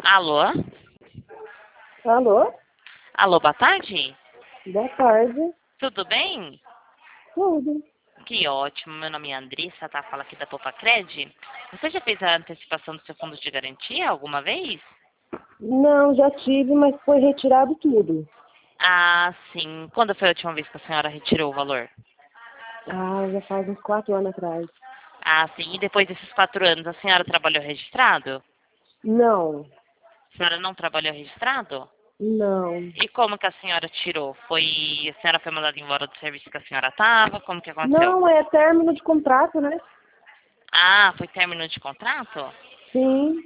Alô? Alô? Alô, boa tarde? Boa tarde. Tudo bem? Tudo. Que ótimo. Meu nome é Andressa, tá? Fala aqui da Popacred. Você já fez a antecipação do seu fundo de garantia alguma vez? Não, já tive, mas foi retirado tudo. Ah, sim. Quando foi a última vez que a senhora retirou o valor? Ah, já faz uns 4 anos atrás. Ah, sim. E depois desses 4 anos, a senhora trabalhou registrado? Não, A senhora não trabalhou registrado? não. E como que a senhora tirou? A senhora foi mandada embora do serviço que a senhora estava? Como que aconteceu? Não, é término de contrato, né? Ah, foi término de contrato? Sim.